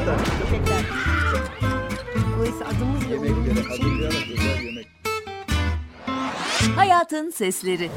da. Teşekkürler. Dolayısıyla adımız bile Yemekleri onun için. hazırlayarak güzel yemek. Hayatın Sesleri.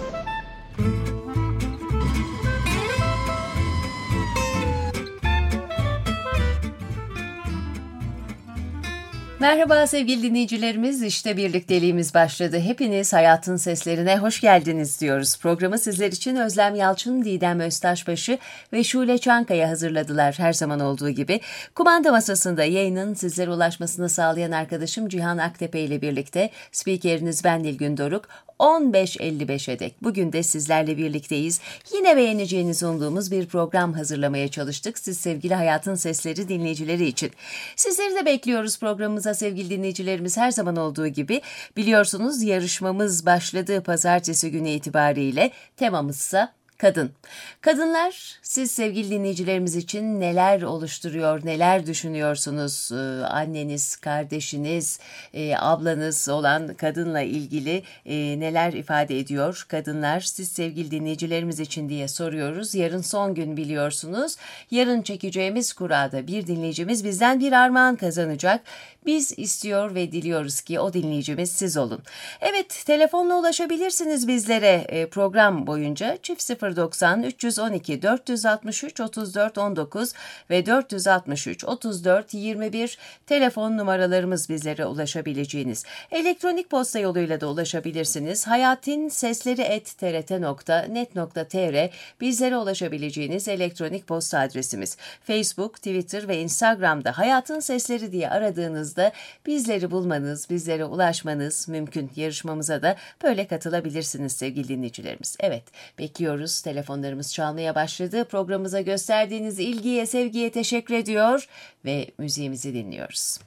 Merhaba sevgili dinleyicilerimiz, işte birlikteliğimiz başladı. Hepiniz Hayatın Seslerine hoş geldiniz diyoruz. Programı sizler için Özlem Yalçın, Didem Öztaşbaşı ve Şule Çankaya hazırladılar her zaman olduğu gibi. Kumanda masasında yayının sizlere ulaşmasını sağlayan arkadaşım Cihan Aktepe ile birlikte spikeriniz ben Nilgün Doruk. 15.55'e dek bugün de sizlerle birlikteyiz. Yine beğeneceğinizi umduğumuz bir program hazırlamaya çalıştık. Siz sevgili Hayatın Sesleri dinleyicileri için. Sizleri de bekliyoruz programımıza sevgili dinleyicilerimiz, her zaman olduğu gibi. Biliyorsunuz yarışmamız başladığı pazartesi günü itibariyle temamızsa kadın. Kadınlar, siz sevgili dinleyicilerimiz için neler oluşturuyor, neler düşünüyorsunuz? Anneniz, kardeşiniz, ablanız olan kadınla ilgili neler ifade ediyor? Kadınlar, siz sevgili dinleyicilerimiz için diye soruyoruz. Yarın son gün biliyorsunuz. Yarın çekeceğimiz kurada bir dinleyicimiz bizden bir armağan kazanacak. Biz istiyor ve diliyoruz ki o dinleyicimiz siz olun. Evet, telefonla ulaşabilirsiniz bizlere program boyunca. Çift 090 312 463 34 19 ve 463 34 21 telefon numaralarımız, bizlere ulaşabileceğiniz. Elektronik posta yoluyla da ulaşabilirsiniz. hayatinSesleri@trt.net.tr bizlere ulaşabileceğiniz elektronik posta adresimiz. Facebook, Twitter ve Instagram'da Hayatın Sesleri diye aradığınızda bizleri bulmanız, bizlere ulaşmanız mümkün. Yarışmamıza da böyle katılabilirsiniz sevgili dinleyicilerimiz. Evet, bekliyoruz. Telefonlarımız çalmaya başladı. Programımıza gösterdiğiniz ilgiye, sevgiye teşekkür ediyor ve müziğimizi dinliyoruz.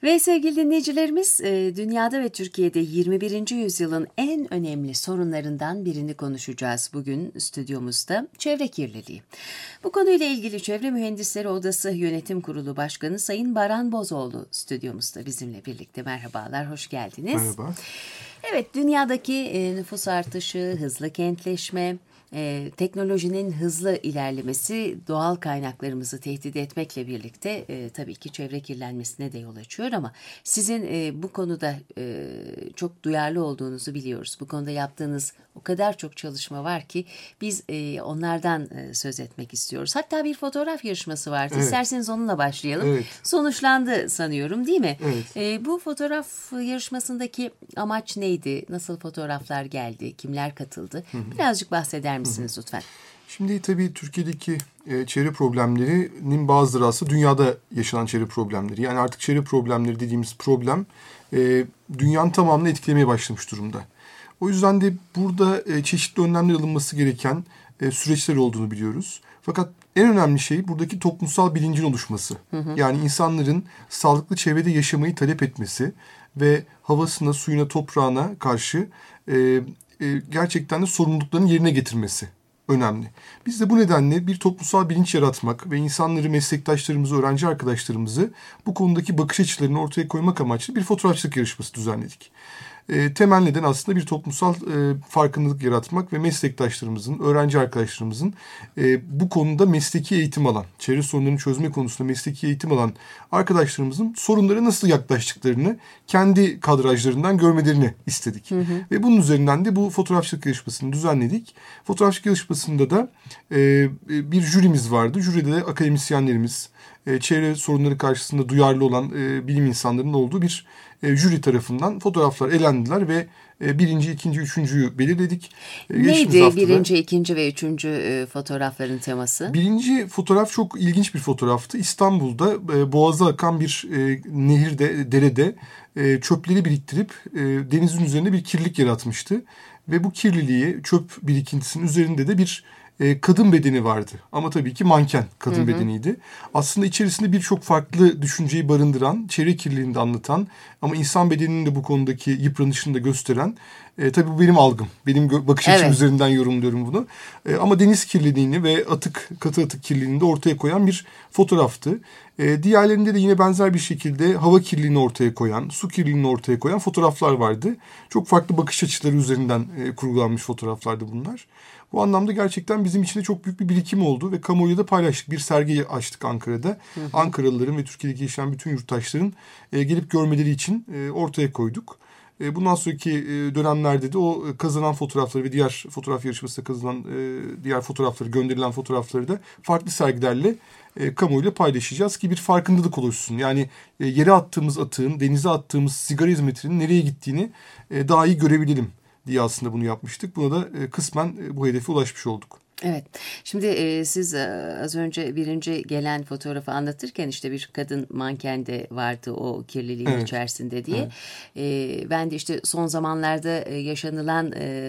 Ve sevgili dinleyicilerimiz, dünyada ve Türkiye'de 21. yüzyılın en önemli sorunlarından birini konuşacağız bugün stüdyomuzda, çevre kirliliği. Bu konuyla ilgili Çevre Mühendisleri Odası Yönetim Kurulu Başkanı Sayın Baran Bozoğlu stüdyomuzda bizimle birlikte. Merhabalar, hoş geldiniz. Merhaba. Evet, dünyadaki nüfus artışı, hızlı kentleşme, teknolojinin hızlı ilerlemesi doğal kaynaklarımızı tehdit etmekle birlikte tabii ki çevre kirlenmesine de yol açıyor ama sizin bu konuda çok duyarlı olduğunuzu biliyoruz. Bu konuda yaptığınız o kadar çok çalışma var ki biz onlardan söz etmek istiyoruz. Hatta bir fotoğraf yarışması vardı. Evet. İsterseniz onunla başlayalım. Evet. Sonuçlandı sanıyorum, değil mi? Evet. Bu fotoğraf yarışmasındaki amaç neydi? Nasıl fotoğraflar geldi? Kimler katıldı? Birazcık bahseder misiniz lütfen? Şimdi tabii Türkiye'deki çevre problemlerinin bazıları aslında dünyada yaşanan çevre problemleri. Yani artık çevre problemleri dediğimiz problem dünyanın tamamını etkilemeye başlamış durumda. O yüzden de burada çeşitli önlemler alınması gereken süreçler olduğunu biliyoruz. Fakat en önemli şey buradaki toplumsal bilincin oluşması. Yani insanların sağlıklı çevrede yaşamayı talep etmesi ve havasına, suyuna, toprağına karşı gerçekten de sorumluluklarını yerine getirmesi önemli. Biz de bu nedenle bir toplumsal bilinç yaratmak ve insanları, meslektaşlarımızı, öğrenci arkadaşlarımızı bu konudaki bakış açılarını ortaya koymak amaçlı bir fotoğrafçılık yarışması düzenledik. Temel neden aslında bir toplumsal farkındalık yaratmak ve meslektaşlarımızın, öğrenci arkadaşlarımızın bu konuda mesleki eğitim alan, çevre sorunlarını çözme konusunda mesleki eğitim alan arkadaşlarımızın sorunlara nasıl yaklaştıklarını kendi kadrajlarından görmelerini istedik. Ve bunun üzerinden de bu fotoğrafçılık yarışmasını düzenledik. Fotoğrafçılık yarışmasında da bir jürimiz vardı. Jüride de akademisyenlerimiz, çevre sorunları karşısında duyarlı olan bilim insanlarının olduğu bir jüri tarafından fotoğraflar elendiler ve birinci, ikinci, üçüncüyü belirledik. Neydi birinci, ikinci ve üçüncü fotoğrafların teması? Birinci fotoğraf çok ilginç bir fotoğraftı. İstanbul'da boğaza akan bir nehirde, derede çöpleri biriktirip denizin üzerine bir kirlilik yaratmıştı. Ve bu kirliliği, çöp birikintisinin üzerinde de bir kadın bedeni vardı. Ama tabii ki manken kadın bedeniydi. Aslında içerisinde birçok farklı düşünceyi barındıran, çevre kirliliğini de anlatan ama insan bedeninin de bu konudaki yıpranışını da gösteren, tabii bu benim algım. Benim bakış açım üzerinden yorumluyorum bunu. Ama deniz kirliliğini ve katı atık kirliliğini de ortaya koyan bir fotoğraftı. Diğerlerinde de yine benzer bir şekilde hava kirliliğini ortaya koyan, su kirliliğini ortaya koyan fotoğraflar vardı. Çok farklı bakış açıları üzerinden kurgulanmış fotoğraflardı bunlar. Bu anlamda gerçekten bizim için de çok büyük bir birikim oldu ve kamuoyuyla da paylaştık. Bir sergi açtık Ankara'da. Ankaralıların ve Türkiye'deki yaşayan bütün yurttaşların gelip görmeleri için ortaya koyduk. Bundan sonraki dönemlerde de o kazanan fotoğrafları ve diğer fotoğraf yarışmasında kazanan diğer fotoğrafları, gönderilen fotoğrafları da farklı sergilerle kamuoyuyla paylaşacağız ki bir farkındalık oluşsun. Yani yere attığımız atığın, denize attığımız sigara hizmetinin nereye gittiğini daha iyi görebilelim diye aslında bunu yapmıştık. Buna da kısmen bu hedefe ulaşmış olduk. Evet. Şimdi siz az önce birinci gelen fotoğrafı anlatırken işte bir kadın manken de vardı o kirliliğin içerisinde diye. Ben de işte son zamanlarda yaşanılan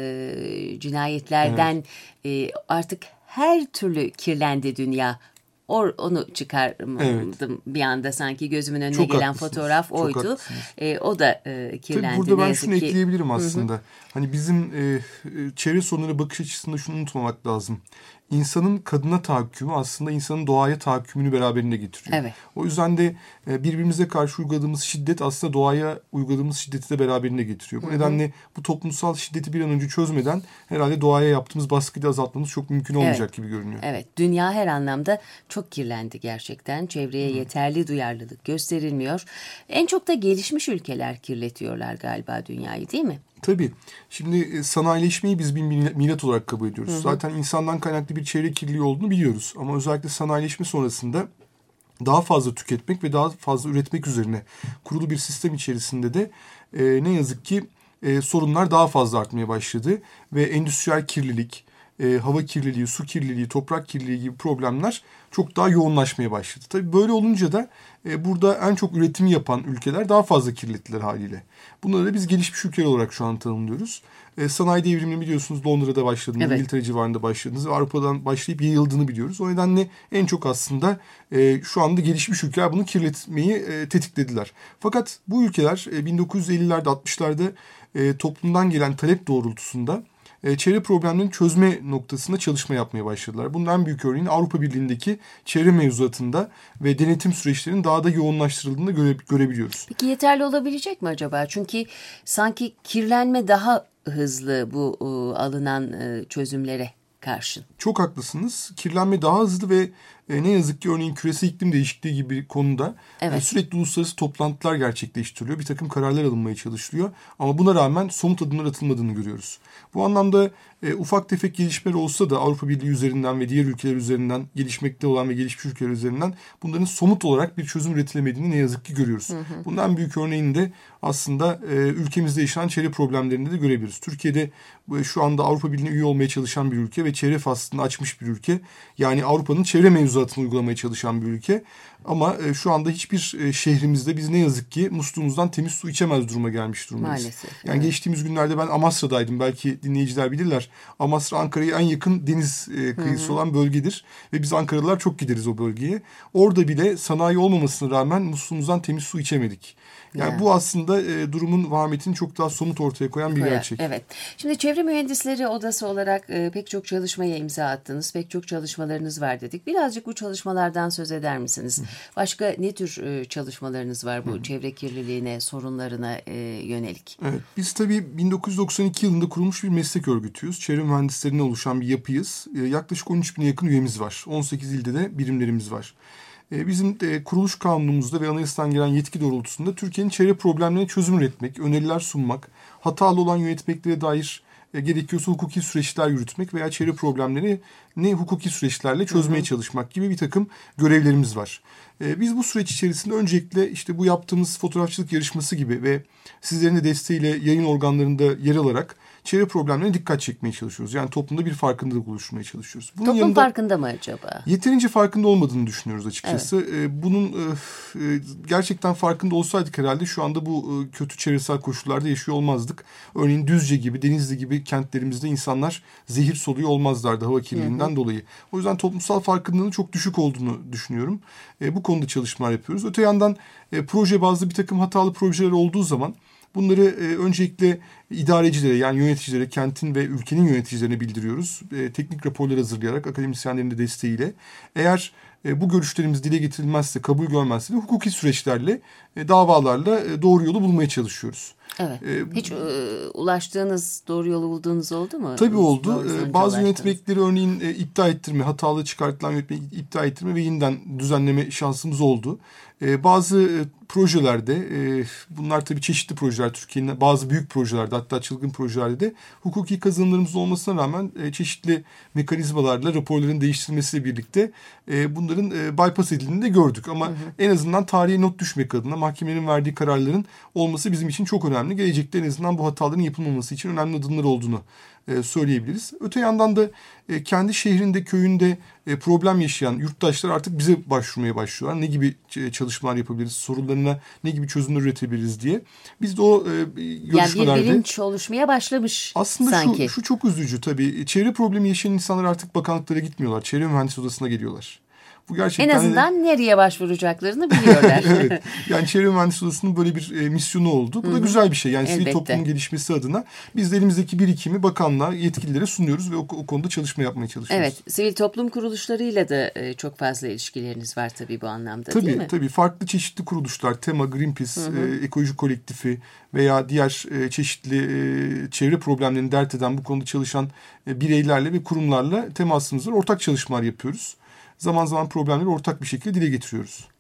cinayetlerden artık her türlü kirlendi dünya. Onu çıkardım bir anda, sanki gözümün önüne çok gelen haklısınız. fotoğraf oydu. O da kirlendi. Tabii burada ben şunu ekleyebilirim aslında. Hani bizim çevre sorunları bakış açısında şunu unutmamak lazım. İnsanın kadına tahakkümü aslında insanın doğaya tahakkümünü beraberinde getiriyor. Evet. O yüzden de birbirimize karşı uyguladığımız şiddet aslında doğaya uyguladığımız şiddeti de beraberinde getiriyor. Bu nedenle bu toplumsal şiddeti bir an önce çözmeden herhalde doğaya yaptığımız baskıyı da azaltmamız çok mümkün olmayacak gibi görünüyor. Evet, dünya her anlamda çok kirlendi gerçekten. Çevreye yeterli duyarlılık gösterilmiyor. En çok da gelişmiş ülkeler kirletiyorlar galiba dünyayı, değil mi? Tabii. Şimdi sanayileşmeyi biz bir millet olarak kabul ediyoruz. Zaten insandan kaynaklı bir çevre kirliliği olduğunu biliyoruz. Ama özellikle sanayileşme sonrasında daha fazla tüketmek ve daha fazla üretmek üzerine kurulu bir sistem içerisinde de ne yazık ki sorunlar daha fazla artmaya başladı. Ve endüstriyel kirlilik, hava kirliliği, su kirliliği, toprak kirliliği gibi problemler çok daha yoğunlaşmaya başladı. Tabii böyle olunca da burada en çok üretimi yapan ülkeler daha fazla kirlettiler haliyle. Bunları da biz gelişmiş ülkeler olarak şu an tanımlıyoruz. Sanayi devrimini biliyorsunuz Londra'da başladığını, evet. İngiltere civarında başladığınızı ve Avrupa'dan başlayıp yayıldığını biliyoruz. O nedenle en çok aslında şu anda gelişmiş ülkeler bunu kirletmeyi tetiklediler. Fakat bu ülkeler 1950'lerde 60'larda toplumdan gelen talep doğrultusunda çevre problemlerini çözme noktasında çalışma yapmaya başladılar. Bunun en büyük örneğini Avrupa Birliği'ndeki çevre mevzuatında ve denetim süreçlerinin daha da yoğunlaştırıldığını görebiliyoruz. Peki yeterli olabilecek mi acaba? Çünkü sanki kirlenme daha hızlı bu alınan çözümlere karşın. Çok haklısınız. Kirlenme daha hızlı ve ne yazık ki örneğin küresel iklim değişikliği gibi bir konuda evet. Sürekli uluslararası toplantılar gerçekleştiriliyor. Bir takım kararlar alınmaya çalışılıyor. Ama buna rağmen somut adımlar atılmadığını görüyoruz. Bu anlamda ufak tefek gelişmeler olsa da Avrupa Birliği üzerinden ve diğer ülkeler üzerinden gelişmekte olan ve gelişmiş ülkeler üzerinden bunların somut olarak bir çözüm üretilemediğini ne yazık ki görüyoruz. Bundan büyük örneğini de aslında ülkemizde yaşanan çevre problemlerinde de görebiliriz. Türkiye'de şu anda Avrupa Birliği'ne üye olmaya çalışan bir ülke ve çevre faslını açmış bir ülke. Yani Avrupa'nın çevre mevzuatını uygulamaya çalışan bir ülke. Ama şu anda hiçbir şehrimizde biz ne yazık ki musluğumuzdan temiz su içemez duruma gelmiş durumdayız. Maalesef. Yani evet. Geçtiğimiz günlerde ben Amasra'daydım. Belki dinleyiciler bilirler. Amasra Ankara'ya en yakın deniz kıyısı olan bölgedir. Ve biz Ankaralılar çok gideriz o bölgeye. Orada bile sanayi olmamasına rağmen musluğumuzdan temiz su içemedik. Yani bu aslında durumun vahametini çok daha somut ortaya koyan bir gerçek. Evet. Şimdi Çevre Mühendisleri Odası olarak pek çok çalışmaya imza attınız. Pek çok çalışmalarınız var dedik. Birazcık bu çalışmalardan söz eder misiniz? Başka ne tür çalışmalarınız var bu çevre kirliliğine, sorunlarına yönelik? Evet, biz tabii 1992 yılında kurulmuş bir meslek örgütüyüz. Çevre mühendislerinden oluşan bir yapıyız. Yaklaşık 13.000'e yakın üyemiz var. 18 ilde de birimlerimiz var. Bizim kuruluş kanunumuzda ve anayasadan gelen yetki doğrultusunda Türkiye'nin çevre problemlerine çözüm üretmek, öneriler sunmak, hatalı olan yönetmeklere dair gerekiyorsa hukuki süreçler yürütmek veya çevre problemleri hukuki süreçlerle çözmeye çalışmak gibi bir takım görevlerimiz var. Biz bu süreç içerisinde öncelikle işte bu yaptığımız fotoğrafçılık yarışması gibi ve sizlerin de desteğiyle yayın organlarında yer alarak çevre problemlerine dikkat çekmeye çalışıyoruz. Yani toplumda bir farkındalık oluşturmaya çalışıyoruz. Bunun toplum farkında mı acaba? Yeterince farkında olmadığını düşünüyoruz açıkçası. Evet. Bunun gerçekten farkında olsaydık herhalde şu anda bu kötü çevresel koşullarda yaşıyor olmazdık. Örneğin Düzce gibi, Denizli gibi kentlerimizde insanlar zehir soluyor olmazlardı hava kirliliğinden dolayı. O yüzden toplumsal farkındalığın çok düşük olduğunu düşünüyorum. Bu konuda çalışmalar yapıyoruz. Öte yandan proje bazlı bir takım hatalı projeler olduğu zaman bunları öncelikle idarecilere yani yöneticilere, kentin ve ülkenin yöneticilerine bildiriyoruz. Teknik raporlar hazırlayarak akademisyenlerin de desteğiyle. Eğer bu görüşlerimiz dile getirilmezse, kabul görmezse de hukuki süreçlerle, davalarla doğru yolu bulmaya çalışıyoruz. Evet. Hiç ulaştığınız, doğru yolu bulduğunuz oldu mu? Tabii oldu. Bazı yönetmelikleri örneğin iptal ettirme, hatalı çıkartılan yönetmelik iptal ettirme ve yeniden düzenleme şansımız oldu. Bazı projelerde, bunlar tabii çeşitli projeler, Türkiye'nin bazı büyük projelerde hatta çılgın projelerde de hukuki kazanımlarımız olmasına rağmen çeşitli mekanizmalarla raporların değiştirilmesiyle birlikte bunların bypass edildiğini de gördük. Ama en azından tarihe not düşmek adına mahkemenin verdiği kararların olması bizim için çok önemli. Gelecekte en azından bu hataların yapılmaması için önemli adımlar olduğunu söyleyebiliriz. Öte yandan da kendi şehrinde, köyünde problem yaşayan yurttaşlar artık bize başvurmaya başlıyorlar. Ne gibi çalışmalar yapabiliriz, sorunlarına ne gibi çözümler üretebiliriz diye. Biz de o görüşmelerde... Yani bir bilinç oluşmaya başlamış aslında sanki. Aslında şu çok üzücü tabii. Çevre problemi yaşayan insanlar artık bakanlıklara gitmiyorlar. Çevre Mühendis Odası'na geliyorlar. Bu gerçekten en azından nereye başvuracaklarını biliyorlar. Evet. Yani Çevre Mühendis Odası'nın böyle bir misyonu oldu. Bu da güzel bir şey. Yani sivil toplumun gelişmesi adına biz de elimizdeki birikimi bakanlığa, yetkililere sunuyoruz ve o konuda çalışma yapmaya çalışıyoruz. Evet. Sivil toplum kuruluşlarıyla da çok fazla ilişkileriniz var tabii bu anlamda, değil mi? Tabii. Farklı çeşitli kuruluşlar, Tema, Greenpeace, Ekoloji Kolektifi veya diğer çeşitli çevre problemlerini dert eden bu konuda çalışan bireylerle ve kurumlarla temasımız var. Ortak çalışmalar yapıyoruz. Zaman zaman problemleri ortak bir şekilde dile getiriyoruz.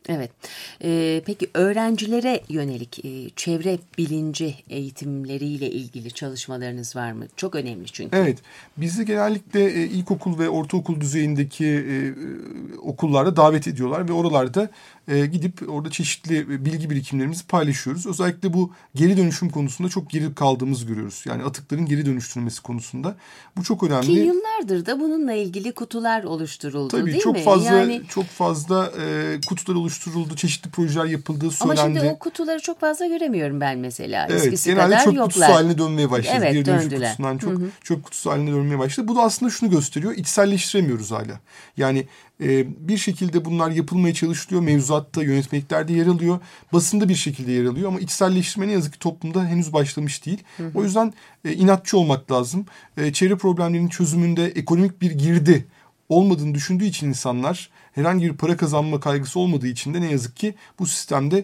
Evet. Peki öğrencilere yönelik çevre bilinci eğitimleriyle ilgili çalışmalarınız var mı? Çok önemli çünkü. Evet. Bizi genellikle ilkokul ve ortaokul düzeyindeki okullarda davet ediyorlar ve oralarda gidip orada çeşitli bilgi birikimlerimizi paylaşıyoruz. Özellikle bu geri dönüşüm konusunda çok geri kaldığımızı görüyoruz. Yani atıkların geri dönüştürülmesi konusunda. Bu çok önemli. Ki yıllardır da bununla ilgili kutular oluşturuldu, Tabii, değil çok mi? fazla çok fazla kutular oluşturuldu, çeşitli projeler yapıldığı söylendi. Ama şimdi o kutuları çok fazla göremiyorum ben mesela. Evet, Eskisi genelde kadar çöp yoklar. kutusu haline dönmeye başladı. Evet, geri dönüşüm döndüler. kutusundan çok çöp kutusu haline dönmeye başladı. Bu da aslında şunu gösteriyor, içselleştiremiyoruz hala. Yani bir şekilde bunlar yapılmaya çalışılıyor. Mevzuatta, yönetmeliklerde yer alıyor. Basında bir şekilde yer alıyor ama içselleştirme ne yazık ki toplumda henüz başlamış değil. O yüzden inatçı olmak lazım. Çevre problemlerinin çözümünde ekonomik bir girdi olmadığını düşündüğü için insanlar, herhangi bir para kazanma kaygısı olmadığı için de ne yazık ki bu sistemde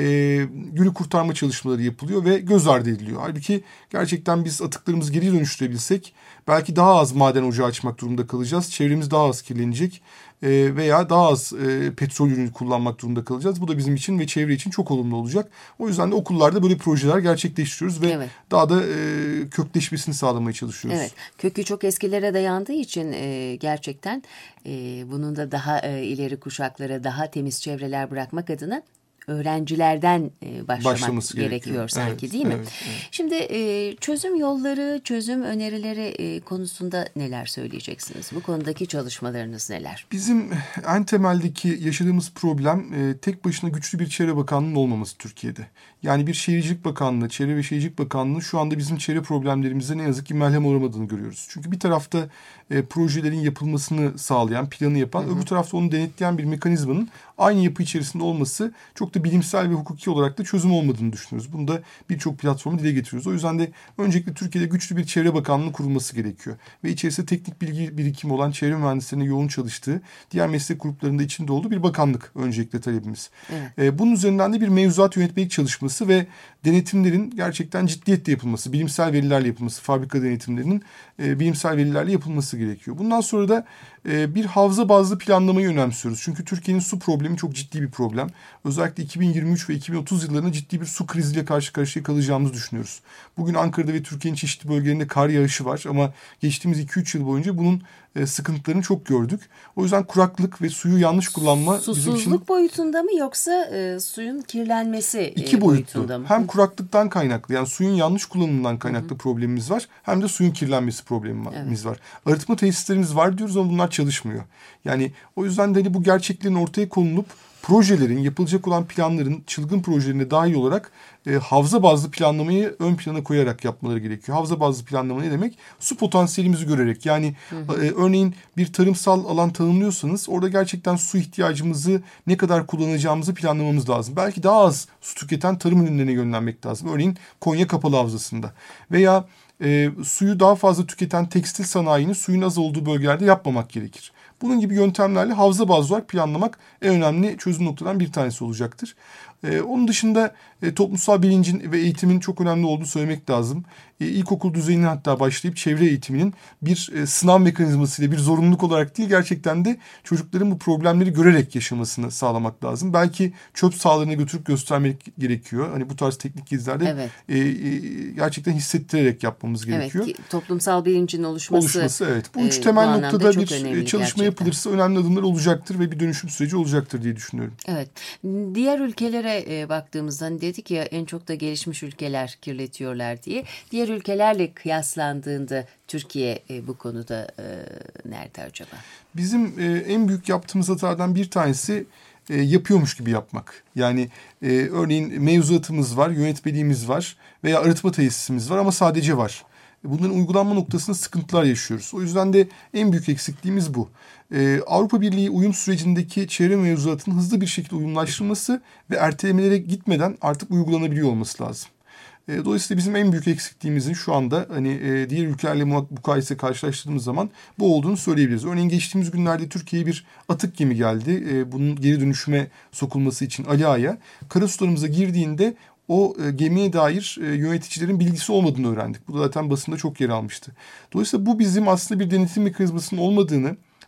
günü kurtarma çalışmaları yapılıyor ve göz ardı ediliyor. Halbuki gerçekten biz atıklarımızı geri dönüştürebilsek belki daha az maden ocağı açmak durumunda kalacağız. Çevremiz daha az kirlenecek veya daha az petrol ürünü kullanmak durumunda kalacağız. Bu da bizim için ve çevre için çok olumlu olacak. O yüzden de okullarda böyle projeler gerçekleştiriyoruz ve daha da kökleşmesini sağlamaya çalışıyoruz. Evet, kökü çok eskilere dayandığı için gerçekten bunun da daha ileri kuşaklara daha temiz çevreler bırakmak adına öğrencilerden başlamak gerekiyor sanki, değil mi? Evet. Şimdi çözüm yolları, çözüm önerileri konusunda neler söyleyeceksiniz? Bu konudaki çalışmalarınız neler? Bizim en temeldeki yaşadığımız problem tek başına güçlü bir çevre bakanlığının olmaması Türkiye'de. Yani bir şehircilik bakanlığı, çevre ve şehircilik bakanlığı şu anda bizim çevre problemlerimize ne yazık ki merhem olamadığını görüyoruz. Çünkü bir tarafta projelerin yapılmasını sağlayan, planı yapan, öbür tarafta onu denetleyen bir mekanizmanın aynı yapı içerisinde olması çok da bilimsel ve hukuki olarak da çözüm olmadığını düşünüyoruz. Bunu da birçok platformu dile getiriyoruz. O yüzden de öncelikle Türkiye'de güçlü bir çevre bakanlığı kurulması gerekiyor. Ve içerisinde teknik bilgi birikimi olan çevre mühendislerinin yoğun çalıştığı, diğer meslek gruplarında içinde olduğu bir bakanlık öncelikle talebimiz. Evet. Bunun üzerinden de bir mevzuat yönetmelik çalışması ve denetimlerin gerçekten ciddiyetle yapılması, bilimsel verilerle yapılması, fabrika denetimlerinin bilimsel verilerle yapılması gerekiyor. Bundan sonra da bir havza bazlı planlamayı önemsiyoruz. Çünkü Türkiye'nin su problemi çok ciddi bir problem. Özellikle 2023 ve 2030 yıllarında ciddi bir su kriziyle karşı karşıya kalacağımızı düşünüyoruz. Bugün Ankara'da ve Türkiye'nin çeşitli bölgelerinde kar yağışı var ama geçtiğimiz 2-3 yıl boyunca bunun sıkıntılarını çok gördük. O yüzden kuraklık ve suyu yanlış kullanma susuzluk bizim için boyutunda mı yoksa suyun kirlenmesi iki boyutunda mı? Hem kuraklıktan kaynaklı, yani suyun yanlış kullanımından kaynaklı problemimiz var, hem de suyun kirlenmesi problemimiz var. Arıtma tesislerimiz var diyoruz ama bunlar çalışmıyor. Yani o yüzden de hani bu gerçeklerin ortaya konulup projelerin, yapılacak olan planların, çılgın projelerine dahil olarak havza bazlı planlamayı ön plana koyarak yapmaları gerekiyor. Havza bazlı planlama ne demek? Su potansiyelimizi görerek, yani örneğin bir tarımsal alan tanımlıyorsanız orada gerçekten su ihtiyacımızı ne kadar kullanacağımızı planlamamız lazım. Belki daha az su tüketen tarım ürünlerine yönlenmek lazım. Örneğin Konya Kapalı Havzası'nda veya suyu daha fazla tüketen tekstil sanayini suyun az olduğu bölgelerde yapmamak gerekir. Bunun gibi yöntemlerle havza bazlı olarak planlamak en önemli çözüm noktadan bir tanesi olacaktır. Onun dışında toplumsal bilincin ve eğitimin çok önemli olduğunu söylemek lazım. İlkokul düzeyinin hatta başlayıp çevre eğitiminin bir sınav mekanizmasıyla, bir zorunluluk olarak değil, gerçekten de çocukların bu problemleri görerek yaşamasını sağlamak lazım. Belki çöp sahalarına götürüp göstermek gerekiyor. Hani bu tarz teknik gezilerde gerçekten hissettirerek yapmamız gerekiyor. Evet, toplumsal bilincin oluşması. Evet. Bu üç temel noktada bir çalışma gerçekten yapılırsa önemli adımlar olacaktır ve bir dönüşüm süreci olacaktır diye düşünüyorum. Evet. Diğer ülkelere baktığımızda hani dedik ya, en çok da gelişmiş ülkeler kirletiyorlar diye. Diğer ülkelerle kıyaslandığında Türkiye bu konuda nerede acaba? Bizim en büyük yaptığımız hatalardan bir tanesi yapıyormuş gibi yapmak. Yani örneğin mevzuatımız var, yönetmeliğimiz var veya arıtma tesisimiz var ama sadece var. Bunların uygulanma noktasında sıkıntılar yaşıyoruz. O yüzden de en büyük eksikliğimiz bu. Avrupa Birliği uyum sürecindeki çevre mevzuatının hızlı bir şekilde uyumlaştırılması ve ertelemelere gitmeden artık uygulanabiliyor olması lazım. Dolayısıyla bizim en büyük eksikliğimizin şu anda hani diğer ülkelerle mukayese karşılaştırdığımız zaman bu olduğunu söyleyebiliriz. Örneğin geçtiğimiz günlerde Türkiye'ye bir atık gemi geldi. Bunun geri dönüşüme sokulması için Ali Ağa'ya. Karasularımıza girdiğinde o gemiye dair yöneticilerin bilgisi olmadığını öğrendik. Bu da zaten basında çok yer almıştı. Dolayısıyla bu bizim aslında bir denetim mekanizmasının olmadığını,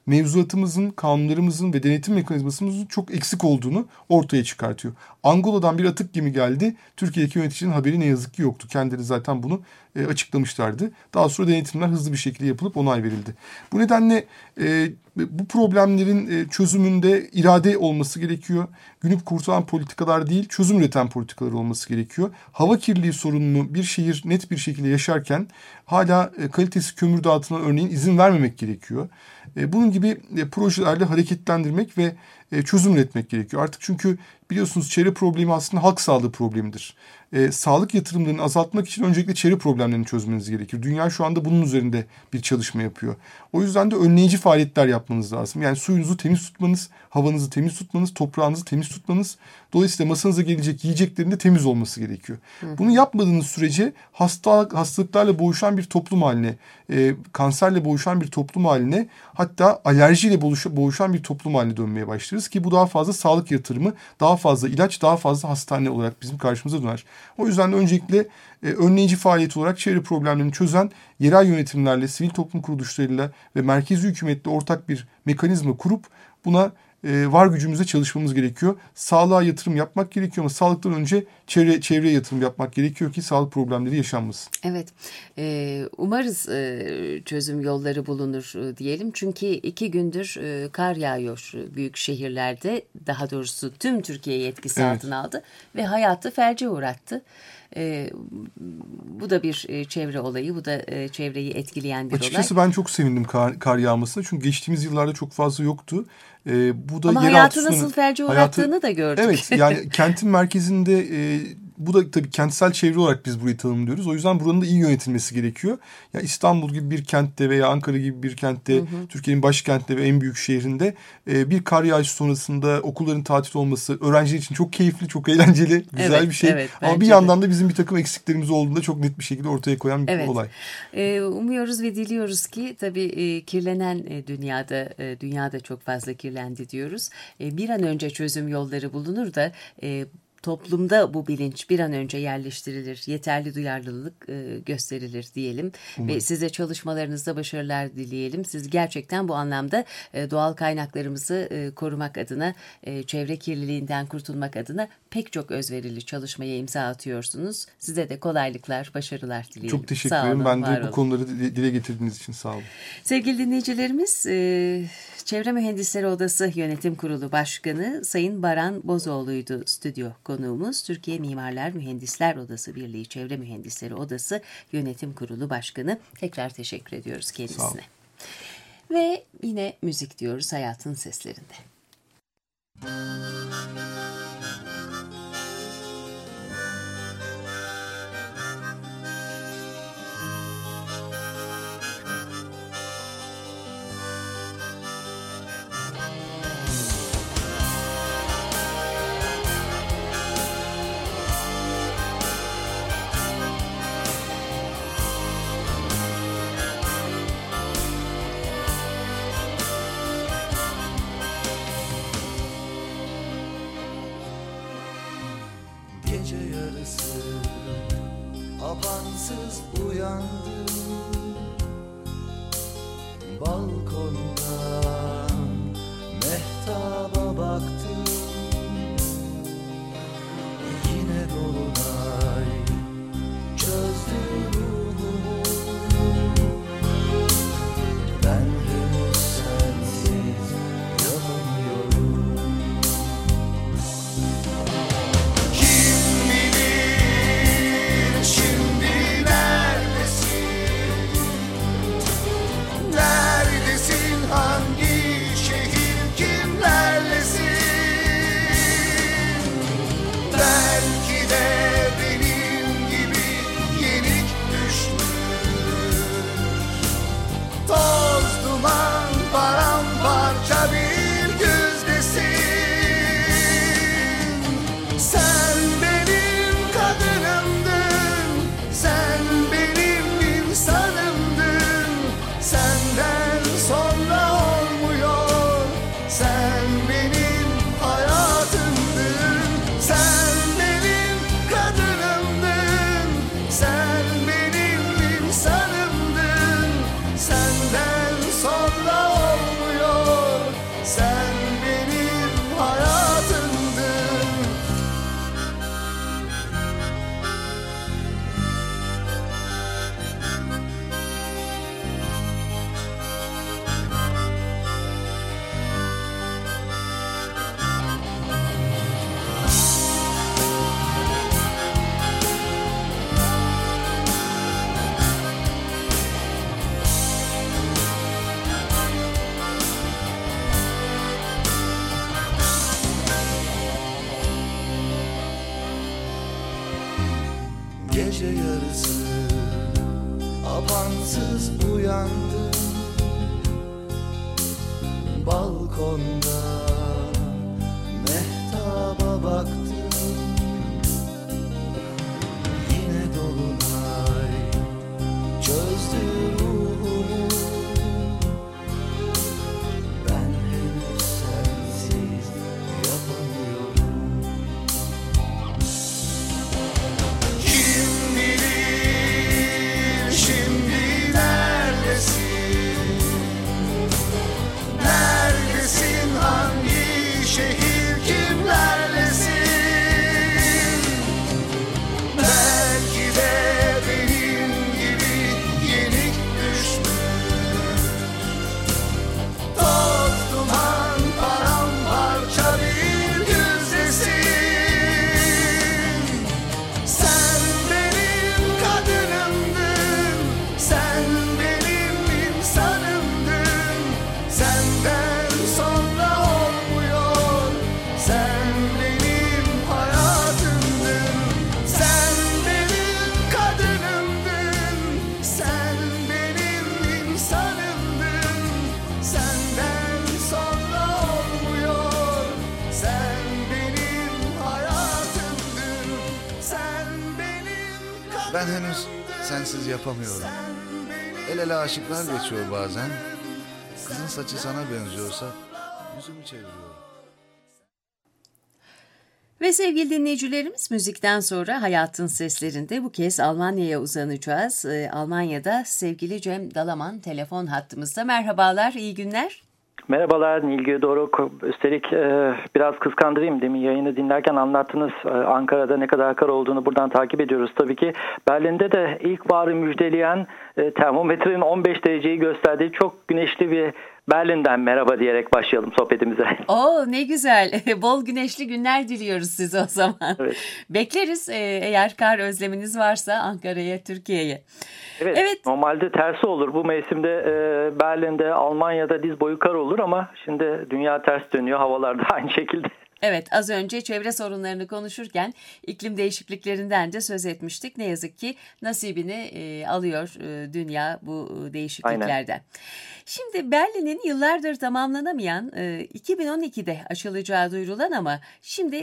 mevzuatımızın, kanunlarımızın ve denetim mekanizmasımızın çok eksik olduğunu ortaya çıkartıyor. Angola'dan bir atık gemi geldi. Türkiye'deki yöneticinin haberi ne yazık ki yoktu. Kendileri zaten bunu açıklamışlardı. Daha sonra denetimler hızlı bir şekilde yapılıp onay verildi. Bu nedenle bu problemlerin çözümünde irade olması gerekiyor. Günüp kurtaran politikalar değil, çözüm üreten politikalar olması gerekiyor. Hava kirliliği sorununu bir şehir net bir şekilde yaşarken hala kalitesiz kömür dağıtımına örneğin izin vermemek gerekiyor. Bunun gibi projelerle hareketlendirmek ve çözüm üretmek gerekiyor. Artık çünkü biliyorsunuz çevre problemi aslında halk sağlığı problemidir. Sağlık yatırımlarını azaltmak için öncelikle çevre problemlerini çözmeniz gerekir. Dünya şu anda bunun üzerinde bir çalışma yapıyor. O yüzden de önleyici faaliyetler yapmanız lazım. Yani suyunuzu temiz tutmanız, havanızı temiz tutmanız, toprağınızı temiz tutmanız. Dolayısıyla masanıza gelecek yiyeceklerin de temiz olması gerekiyor. Bunu yapmadığınız sürece hastalıklarla boğuşan bir toplum haline, kanserle boğuşan bir toplum haline, hatta alerjiyle boğuşan bir toplum haline dönmeye başlarız ki bu daha fazla sağlık yatırımı, daha fazla ilaç, daha fazla hastane olarak bizim karşımıza döner. O yüzden de öncelikle önleyici faaliyet olarak çevre problemlerini çözen yerel yönetimlerle, sivil toplum kuruluşlarıyla ve merkezi hükümetle ortak bir mekanizma kurup buna var gücümüzle çalışmamız gerekiyor. Sağlığa yatırım yapmak gerekiyor ama sağlıktan önce çevreye yatırım yapmak gerekiyor ki sağlık problemleri yaşanmasın. Evet, umarız çözüm yolları bulunur diyelim. Çünkü 2 gündür kar yağıyor büyük şehirlerde. Daha doğrusu tüm Türkiye'yi etkisi altına aldı ve hayatı felce uğrattı. Bu da bir çevre olayı, bu da çevreyi etkileyen bir olay. Açıkçası ben çok sevindim kar yağmasına çünkü geçtiğimiz yıllarda çok fazla yoktu. Bu da ama hayatı nasıl felce uğrattığını da gördük. Evet, yani kentin merkezinde bu da tabii kentsel çevre olarak biz burayı tanımlıyoruz. O yüzden buranın da iyi yönetilmesi gerekiyor. Ya İstanbul gibi bir kentte veya Ankara gibi bir kentte, Türkiye'nin başkentte ve en büyük şehrinde bir kar yağışı sonrasında okulların tatil olması öğrenciler için çok keyifli, çok eğlenceli, güzel bir şey. Evet, ama bir yandan da bizim bir takım eksiklerimiz olduğunda çok net bir şekilde ortaya koyan bir olay. Umuyoruz ve diliyoruz ki tabii kirlenen dünyada çok fazla kirlendi diyoruz. Bir an önce çözüm yolları bulunur da toplumda bu bilinç bir an önce yerleştirilir, yeterli duyarlılık gösterilir diyelim. Ve size çalışmalarınızda başarılar dileyelim. Siz gerçekten bu anlamda doğal kaynaklarımızı korumak adına, çevre kirliliğinden kurtulmak adına pek çok özverili çalışmaya imza atıyorsunuz. Size de kolaylıklar, başarılar dileyelim. Çok teşekkür ederim. Ben de bu konuları dile getirdiğiniz için sağ olun. Sevgili dinleyicilerimiz, Çevre Mühendisleri Odası Yönetim Kurulu Başkanı Sayın Baran Bozoğlu'ydu stüdyo konuğumuz. Türkiye Mimarlar Mühendisler Odası Birliği Çevre Mühendisleri Odası Yönetim Kurulu Başkanı. Tekrar teşekkür ediyoruz kendisine. Ve yine müzik diyoruz hayatın seslerinde. Gece yarısı abansız uyandım, balkondan mehtaba baktım. Yine dolunay çözdü ruhumu. Ben henüz sensiz yanamıyorum. Kim bilir şimdi neredesin? Gece yarısı apansız uyandım, balkonda mehtaba baktım. Yine dolunay çözdü ruhumu, ben henüz sensiz yapamıyorum. Kim bilir şimdi neredesin? Neredesin, hangi şehir, kimlerlesin? Belki de benim gibi yenik düşmüş, toz duman paramparça bir güzdesin. Sen benim kadınımdın, sen benim insanımdın. Senden sonra olmuyor, sen benim hayatımdın. Sen benim kadınımdın, sen benim insanımdın. Senden sonra olmuyor, sen benim hayatımdın. Sen benim kadınımdın. Ben henüz sensiz yapamıyorum. El ele aşıklar geçiyor bazen. Kızın saçı sana benziyorsa yüzümü çeviriyorum. Ve sevgili dinleyicilerimiz, müzikten sonra Hayatın Seslerinde bu kez Almanya'ya uzanacağız. Almanya'da sevgili Cem Dalaman telefon hattımızda. Merhabalar, iyi günler. Merhabalar Nilgün Doruk. Üstelik biraz kıskandırayım, demin yayını dinlerken anlattınız. Ankara'da ne kadar kar olduğunu buradan takip ediyoruz tabii ki. Berlin'de de ilkbaharı müjdeleyen termometrenin 15 dereceyi gösterdiği çok güneşli bir Berlin'den merhaba diyerek başlayalım sohbetimize. Oo, ne güzel. Bol güneşli günler diliyoruz size o zaman. Evet. Bekleriz eğer kar özleminiz varsa Ankara'ya, Türkiye'ye. Evet. Normalde tersi olur. Bu mevsimde Berlin'de, Almanya'da diz boyu kar olur ama şimdi dünya ters dönüyor. Havalar da aynı şekilde. Evet, az önce çevre sorunlarını konuşurken iklim değişikliklerinden de söz etmiştik. Ne yazık ki nasibini alıyor dünya bu değişikliklerden. Aynen. Şimdi Berlin'in yıllardır tamamlanamayan 2012'de açılacağı duyurulan ama şimdi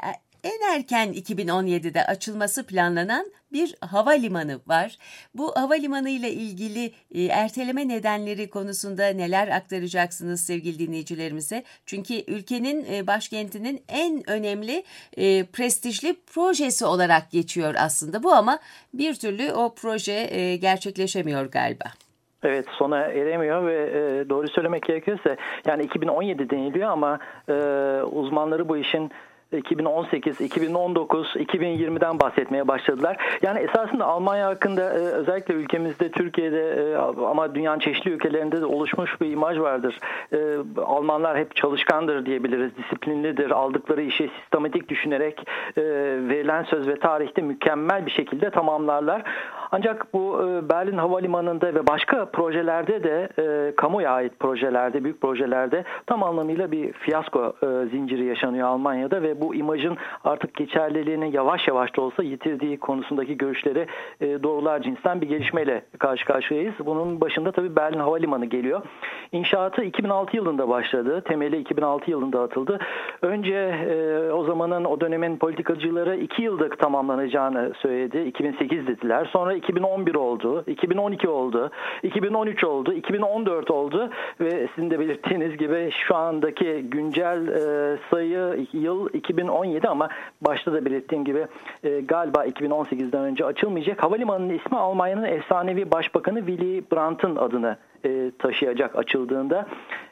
en erken 2017'de açılması planlanan bir havalimanı var. Bu havalimanı ile ilgili erteleme nedenleri konusunda neler aktaracaksınız sevgili dinleyicilerimize? Çünkü ülkenin başkentinin en önemli prestijli projesi olarak geçiyor aslında bu, ama bir türlü o proje gerçekleşemiyor galiba. Evet, sona eremiyor ve doğru söylemek gerekirse yani 2017 deniliyor ama uzmanları bu işin 2018, 2019, 2020'den bahsetmeye başladılar. Yani esasında Almanya hakkında özellikle ülkemizde, Türkiye'de ama dünyanın çeşitli ülkelerinde de oluşmuş bir imaj vardır. Almanlar hep çalışkandır diyebiliriz, disiplinlidir, aldıkları işi sistematik düşünerek verilen söz ve tarihte mükemmel bir şekilde tamamlarlar. Ancak bu Berlin Havalimanı'nda ve başka projelerde de kamuya ait projelerde, büyük projelerde tam anlamıyla bir fiyasko zinciri yaşanıyor Almanya'da ve bu imajın artık geçerliliğini yavaş yavaş da olsa yitirdiği konusundaki görüşleri doğrular cinsten bir gelişmeyle karşı karşıyayız. Bunun başında tabii Berlin Havalimanı geliyor. İnşaatı 2006 yılında başladı. Temeli 2006 yılında atıldı. Önce o zamanın, o dönemin politikacıları 2 yılda tamamlanacağını söyledi. 2008 dediler. Sonra 2011 oldu, 2012 oldu, 2013 oldu, 2014 oldu ve sizin de belirttiğiniz gibi şu andaki güncel sayı yıl 2017 ama başta da belirttiğim gibi galiba 2018'den önce açılmayacak. Havalimanının ismi Almanya'nın efsanevi başbakanı Willy Brandt'ın adını taşıyacak açıldığında.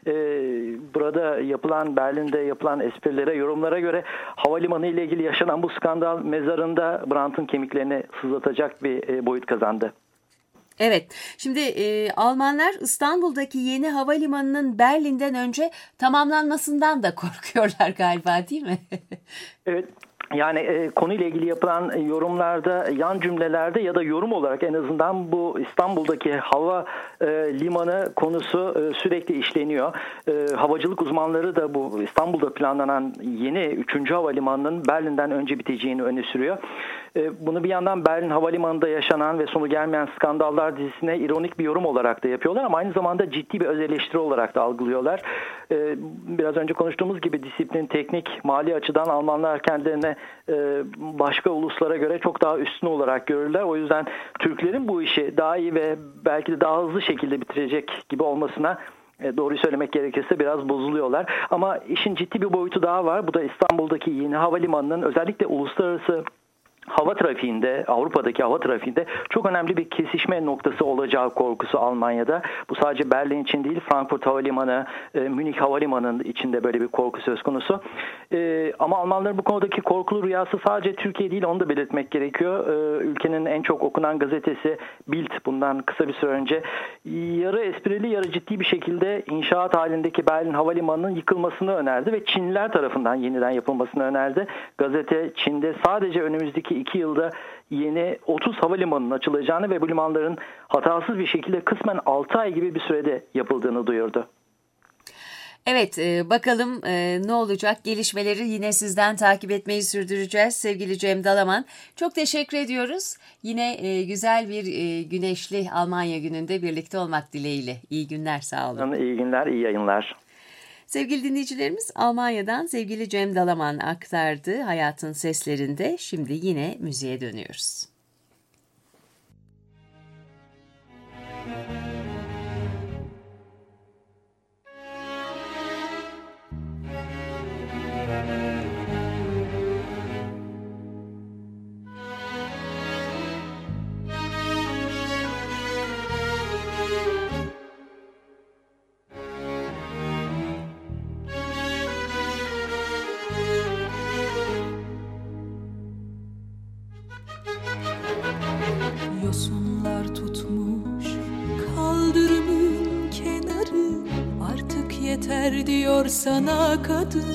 Burada yapılan, Berlin'de yapılan esprilere, yorumlara göre havalimanı ile ilgili yaşanan bu skandal mezarında Brandt'ın kemiklerini sızlatacak bir boyut kazandı. Evet, şimdi Almanlar İstanbul'daki yeni havalimanının Berlin'den önce tamamlanmasından da korkuyorlar galiba, değil mi? Evet. Yani konuyla ilgili yapılan yorumlarda, yan cümlelerde ya da yorum olarak en azından bu İstanbul'daki hava limanı konusu sürekli işleniyor. Havacılık uzmanları da bu İstanbul'da planlanan yeni 3. havalimanının Berlin'den önce biteceğini öne sürüyor. Bunu bir yandan Berlin Havalimanı'nda yaşanan ve sonu gelmeyen skandallar dizisine ironik bir yorum olarak da yapıyorlar ama aynı zamanda ciddi bir öz eleştiri olarak da algılıyorlar. Biraz önce konuştuğumuz gibi disiplin, teknik, mali açıdan Almanlar kendilerine başka uluslara göre çok daha üstün olarak görürler. O yüzden Türklerin bu işi daha iyi ve belki de daha hızlı şekilde bitirecek gibi olmasına doğruyu söylemek gerekirse biraz bozuluyorlar. Ama işin ciddi bir boyutu daha var. Bu da İstanbul'daki yeni havalimanının özellikle uluslararası hava trafiğinde, Avrupa'daki hava trafiğinde çok önemli bir kesişme noktası olacağı korkusu Almanya'da. Bu sadece Berlin için değil, Frankfurt Havalimanı, Münih Havalimanı'nın içinde böyle bir korku söz konusu. Ama Almanların bu konudaki korkulu rüyası sadece Türkiye değil, onu da belirtmek gerekiyor. Ülkenin en çok okunan gazetesi Bild bundan kısa bir süre önce yarı esprili yarı ciddi bir şekilde inşaat halindeki Berlin Havalimanı'nın yıkılmasını önerdi ve Çinliler tarafından yeniden yapılmasını önerdi. Gazete Çin'de sadece önümüzdeki 2 yılda yeni 30 havalimanının açılacağını ve bu limanların hatasız bir şekilde kısmen 6 ay gibi bir sürede yapıldığını duyurdu. Evet, bakalım ne olacak? Gelişmeleri yine sizden takip etmeyi sürdüreceğiz sevgili Cem Dalaman. Çok teşekkür ediyoruz. Yine güzel bir güneşli Almanya gününde birlikte olmak dileğiyle. İyi günler, sağ olun. İyi günler, iyi yayınlar. Sevgili dinleyicilerimiz, Almanya'dan sevgili Cem Dalaman aktardı hayatın seslerinde. Şimdi yine müziğe dönüyoruz. Yosunlar tutmuş kaldırımın kenarı, artık yeter diyor sana kadın.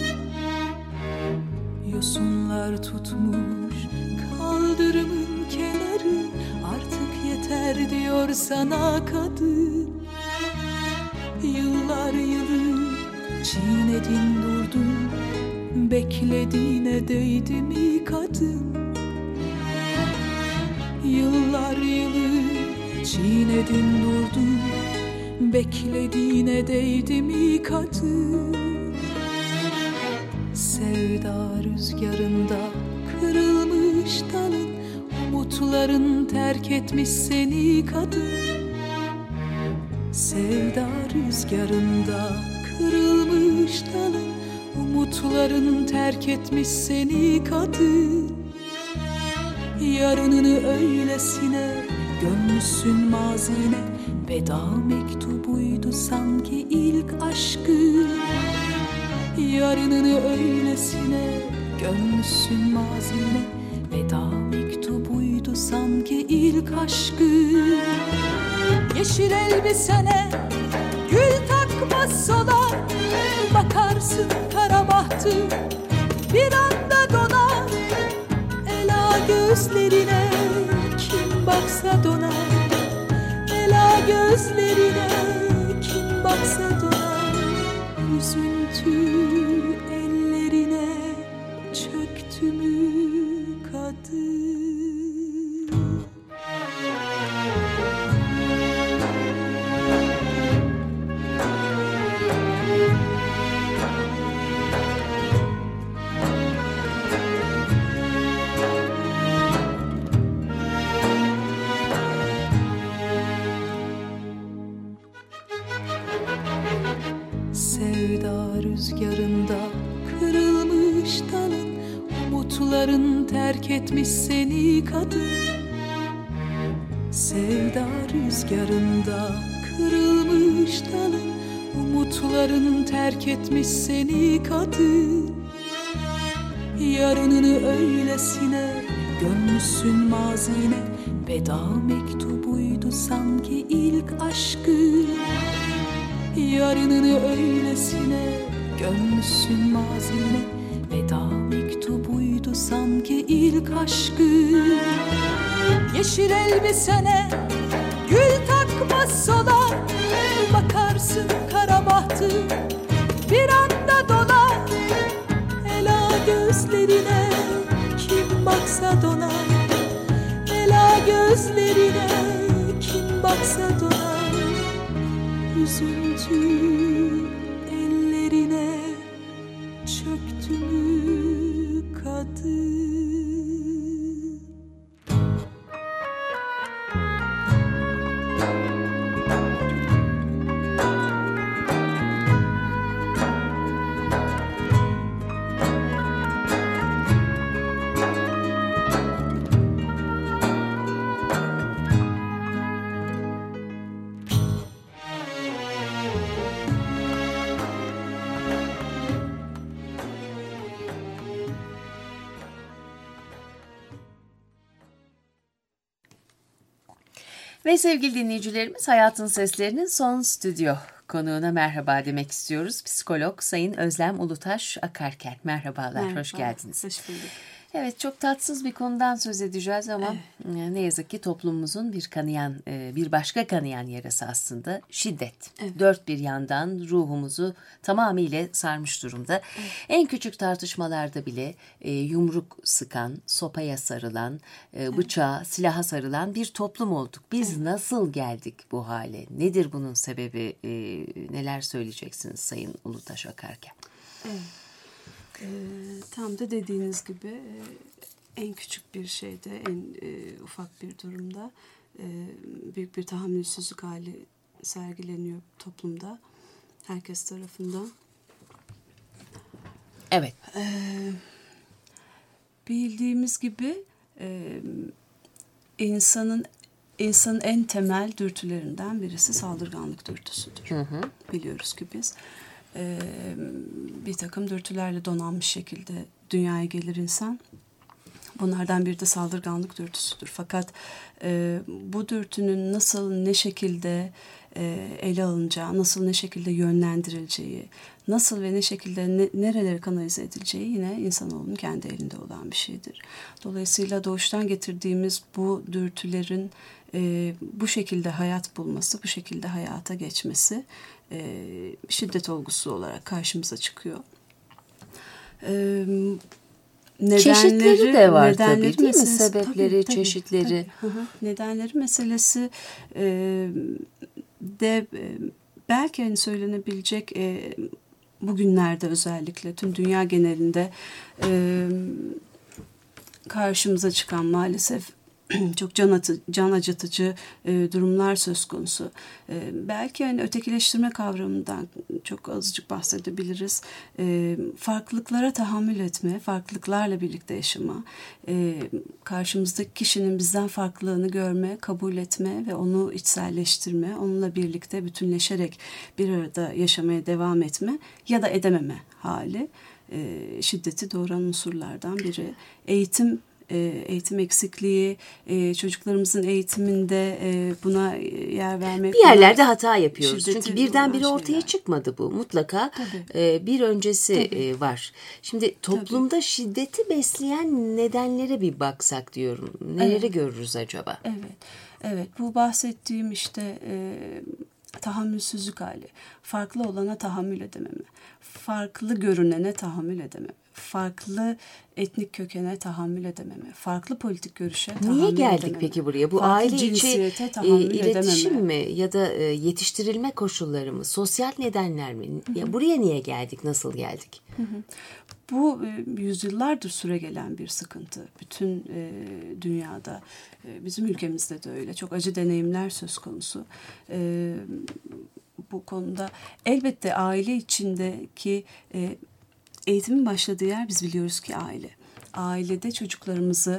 Yosunlar tutmuş kaldırımın kenarı, artık yeter diyor sana kadın. Yıllar yılı çiğnedin durdun, beklediğine değdi mi kadın? Yıllar yılı çiğnedin durdun, beklediğine değdi mi kadın? Sevda rüzgarında kırılmış dalın, umutların terk etmiş seni kadın. Sevda rüzgarında kırılmış dalın, umutların terk etmiş seni kadın. Yarınını öylesine gömmüşsün mazine, veda mektubuydu sanki ilk aşkın. Yarınını öylesine gömmüşsün mazine, veda mektubuydu sanki ilk aşkın. Yeşil elbisene gül takmaz sola, bakarsın kara bahtı bir anda donar. Gözlerine kim baksa donar, ela gözlerine kim baksa donar. Üzüntü ellerine çöktü mü kadın? Sevda rüzgarında kırılmış dalın, umutların terk etmiş seni kadın. Sevda rüzgarında kırılmış dalın, umutların terk etmiş seni kadın. Yarınını öylesine gömmüşsün mazine, veda mektubuydu sanki ilk aşkın. Yarınını öylesine gömmüşsün mazine, veda mektubuydu sanki ilk aşkın. Yeşil elbisene gül takmaz sola, bakarsın kara bahtı bir anda dolar. Ela gözlerine kim baksa donar, gözlerine kim baksa donar, üzüntü ellerine çöktü mü kadın? Ve sevgili dinleyicilerimiz, Hayatın Seslerinin son stüdyo konuğuna merhaba demek istiyoruz. Psikolog Sayın Özlem Ulutaş Akarken. Merhabalar, Merhaba, hoş geldiniz. Hoş bulduk. Evet, çok tatsız bir konudan söz edeceğiz ama ne yazık ki toplumumuzun bir başka kanayan yarası aslında şiddet. Evet. Dört bir yandan ruhumuzu tamamıyla sarmış durumda. Evet. En küçük tartışmalarda bile yumruk sıkan, sopaya sarılan, bıçağa, silaha sarılan bir toplum olduk. Biz nasıl geldik bu hale? Nedir bunun sebebi? Neler söyleyeceksiniz Sayın Ulutaş Akarken? Evet. Tam da dediğiniz gibi en küçük bir şeyde, en ufak bir durumda büyük bir tahammülsüzlük hali sergileniyor toplumda herkes tarafından. Evet. Bildiğimiz gibi insanın en temel dürtülerinden birisi saldırganlık dürtüsüdür. Biliyoruz ki biz. Bir takım dürtülerle donanmış şekilde dünyaya gelir insan. Bunlardan biri de saldırganlık dürtüsüdür. Fakat bu dürtünün nasıl, ne şekilde ele alınacağı, nasıl, ne şekilde yönlendirileceği, nasıl ve ne şekilde nerelere kanalize edileceği yine insanoğlunun kendi elinde olan bir şeydir. Dolayısıyla doğuştan getirdiğimiz bu dürtülerin bu şekilde hayat bulması, bu şekilde hayata geçmesi şiddet olgusu olarak karşımıza çıkıyor. Çeşitleri de var tabii, değil mi? Sebepleri, tabii, çeşitleri. Tabii. Nedenleri meselesi de belki hani söylenebilecek bugünlerde özellikle tüm dünya genelinde karşımıza çıkan maalesef çok can acıtıcı durumlar söz konusu. Belki hani ötekileştirme kavramından çok azıcık bahsedebiliriz. Farklılıklara tahammül etme, farklılıklarla birlikte yaşama, karşımızdaki kişinin bizden farklılığını görme, kabul etme ve onu içselleştirme, onunla birlikte bütünleşerek bir arada yaşamaya devam etme ya da edememe hali şiddeti doğuran unsurlardan biri. Eğitim eksikliği, çocuklarımızın eğitiminde buna yer vermek. Bir yerlerde hata yapıyoruz. Çünkü birdenbire ortaya çıkmadı bu. Mutlaka bir öncesi var. Şimdi toplumda şiddeti besleyen nedenlere bir baksak diyorum. Neleri görürüz acaba? Evet. Bu bahsettiğim işte tahammülsüzlük hali. Farklı olana tahammül edememe. Farklı görünene tahammül edememe. Farklı etnik kökene tahammül edememe, farklı politik görüşe tahammül edememe. Niye geldik peki buraya? Bu farklı aile içi iletişim edememe. mi ya da yetiştirilme koşulları mı, sosyal nedenler mi? Ya buraya niye geldik, nasıl geldik? Bu yüzyıllardır süregelen bir sıkıntı. Bütün dünyada, bizim ülkemizde de öyle. Çok acı deneyimler söz konusu. Bu konuda elbette aile içindeki eğitimin başladığı yer biz biliyoruz ki aile. Ailede çocuklarımızı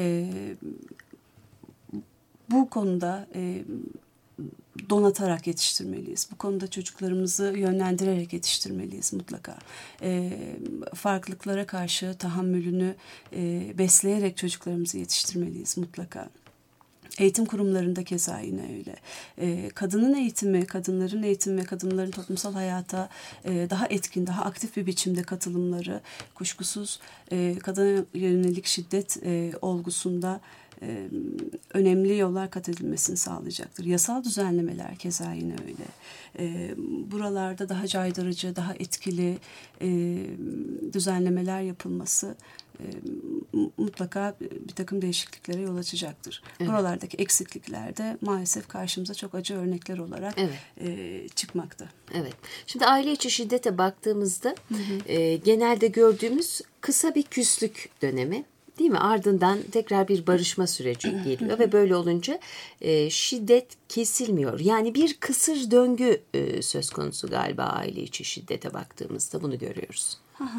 bu konuda donatarak yetiştirmeliyiz. Bu konuda çocuklarımızı yönlendirerek yetiştirmeliyiz mutlaka. Farklılıklara karşı tahammülünü besleyerek çocuklarımızı yetiştirmeliyiz mutlaka. Eğitim kurumlarında keza yine öyle. Kadının eğitimi, kadınların eğitimi ve kadınların toplumsal hayata daha etkin, daha aktif bir biçimde katılımları kuşkusuz kadına yönelik şiddet olgusunda önemli yollar kat edilmesini sağlayacaktır. Yasal düzenlemeler keza yine öyle. Buralarda daha caydırıcı, daha etkili düzenlemeler yapılması mutlaka bir takım değişikliklere yol açacaktır. Evet. Buralardaki eksiklikler de maalesef karşımıza çok acı örnekler olarak çıkmakta. Evet. Şimdi aile içi şiddete baktığımızda genelde gördüğümüz kısa bir küslük dönemi. Değil mi? Ardından tekrar bir barışma süreci geliyor ve böyle olunca şiddet kesilmiyor. Yani bir kısır döngü söz konusu galiba aile içi şiddete baktığımızda bunu görüyoruz.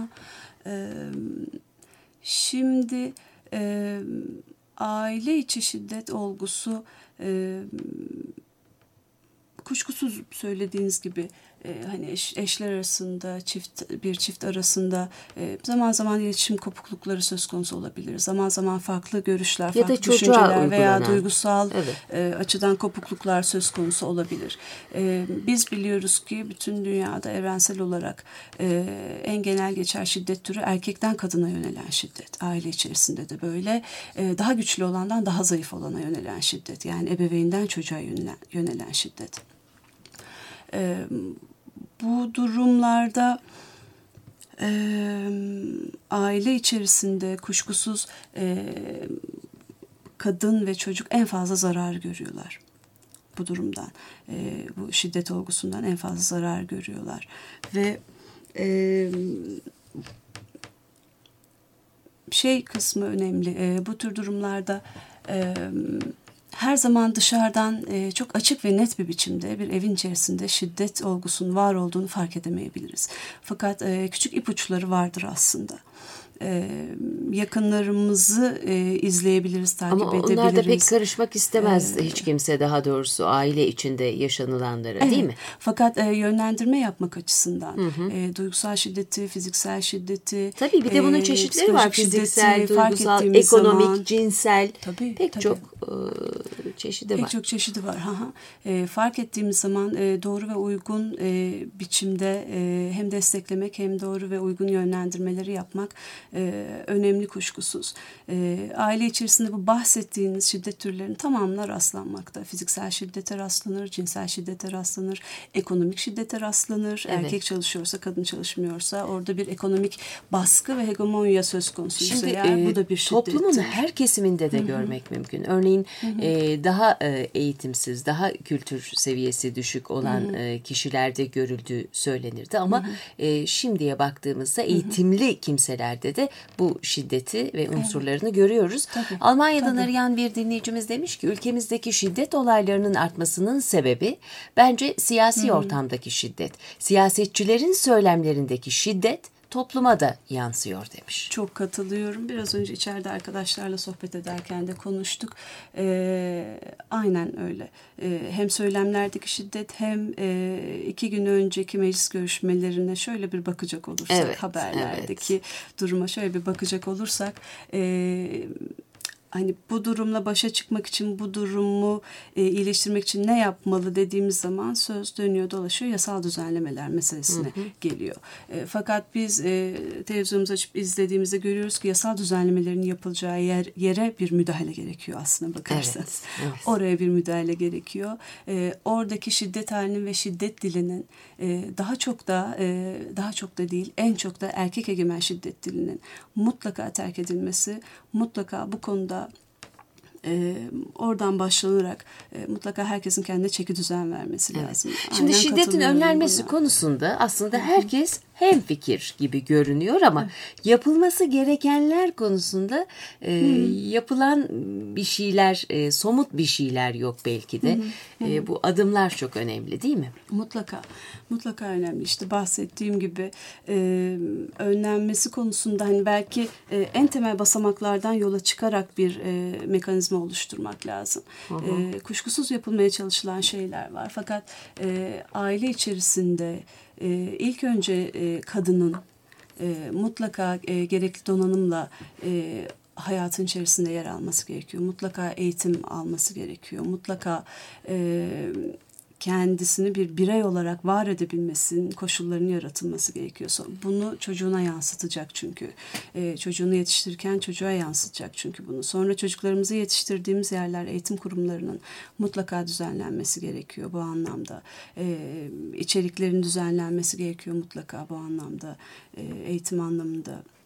Şimdi aile içi şiddet olgusu kuşkusuz söylediğiniz gibi hani eşler arasında, bir çift arasında zaman zaman iletişim kopuklukları söz konusu olabilir. Zaman zaman farklı görüşler, ya farklı düşünceler veya duygusal açıdan kopukluklar söz konusu olabilir. Biz biliyoruz ki bütün dünyada evrensel olarak en genel geçer şiddet türü erkekten kadına yönelen şiddet. Aile içerisinde de böyle. Daha güçlü olandan daha zayıf olana yönelen şiddet. Yani ebeveynden çocuğa yönelen şiddet. Bu durumlarda aile içerisinde kuşkusuz kadın ve çocuk en fazla zarar görüyorlar bu durumdan. Bu şiddet olgusundan en fazla zarar görüyorlar. Ve kısmı önemli. Bu tür durumlarda her zaman dışarıdan çok açık ve net bir biçimde bir evin içerisinde şiddet olgusunun var olduğunu fark edemeyebiliriz. Fakat küçük ipuçları vardır aslında. Yakınlarımızı izleyebiliriz, takip edebiliriz. Ama onlar da pek karışmak istemez hiç kimse, daha doğrusu aile içinde yaşanılanlara, değil mi? Fakat yönlendirme yapmak açısından duygusal şiddeti, fiziksel şiddeti, tabii bir de bunun çeşitleri var. Fiziksel, duygusal, ekonomik, cinsel, pek çok çeşidi var. Pek çok çeşidi var. Fark ettiğimiz zaman doğru ve uygun biçimde hem desteklemek hem doğru ve uygun yönlendirmeleri yapmak önemli kuşkusuz. Aile içerisinde bu bahsettiğiniz şiddet türlerinin tamamına rastlanmakta. Fiziksel şiddete rastlanır, cinsel şiddete rastlanır, ekonomik şiddete rastlanır. Evet. Erkek çalışıyorsa, kadın çalışmıyorsa orada bir ekonomik baskı ve hegemonya söz konusuysa bu da bir şiddet. Toplumun her kesiminde de görmek mümkün. Örneğin daha eğitimsiz, daha kültür seviyesi düşük olan kişilerde görüldüğü söylenirdi ama şimdiye baktığımızda eğitimli kimselerde de bu şiddeti ve unsurlarını görüyoruz. Tabii. Almanya'dan arayan bir dinleyicimiz demiş ki ülkemizdeki şiddet olaylarının artmasının sebebi bence siyasi ortamdaki şiddet. Siyasetçilerin söylemlerindeki şiddet topluma da yansıyor demiş. Çok katılıyorum. Biraz önce içeride arkadaşlarla sohbet ederken de konuştuk. Aynen öyle. Hem söylemlerdeki şiddet hem 2 gün önceki meclis görüşmelerine şöyle bir bakacak olursak, haberlerdeki duruma şöyle bir bakacak olursak, hani bu durumla başa çıkmak için, bu durumu iyileştirmek için ne yapmalı dediğimiz zaman söz dönüyor dolaşıyor yasal düzenlemeler meselesine geliyor. Fakat biz televizyonumuzu açıp izlediğimizde görüyoruz ki yasal düzenlemelerin yapılacağı yere bir müdahale gerekiyor aslına bakarsanız. Evet. Oraya bir müdahale gerekiyor. Oradaki şiddet halinin ve şiddet dilinin daha çok da değil, en çok da erkek egemen şiddet dilinin mutlaka terk edilmesi, mutlaka bu konuda oradan başlanarak mutlaka herkesin kendine çeki düzen vermesi lazım. Şimdi aynen şiddetin önlenmesi konusunda aslında herkes hemfikir gibi görünüyor ama yapılması gerekenler konusunda yapılan bir şeyler, somut bir şeyler yok belki de. Bu adımlar çok önemli, değil mi? Mutlaka önemli. İşte bahsettiğim gibi önlenmesi konusunda hani belki en temel basamaklardan yola çıkarak bir mekanizma oluşturmak lazım. Kuşkusuz yapılmaya çalışılan şeyler var. Fakat aile içerisinde ilk önce kadının mutlaka gerekli donanımla hayatın içerisinde yer alması gerekiyor. Mutlaka eğitim alması gerekiyor. Mutlaka kendisini bir birey olarak var edebilmesinin koşullarının yaratılması gerekiyor. Bunu çocuğuna yansıtacak çünkü. Çocuğunu yetiştirirken çocuğa yansıtacak çünkü bunu. Sonra çocuklarımızı yetiştirdiğimiz yerler, eğitim kurumlarının mutlaka düzenlenmesi gerekiyor bu anlamda. İçeriklerin düzenlenmesi gerekiyor mutlaka bu anlamda. Eğitim anlamında.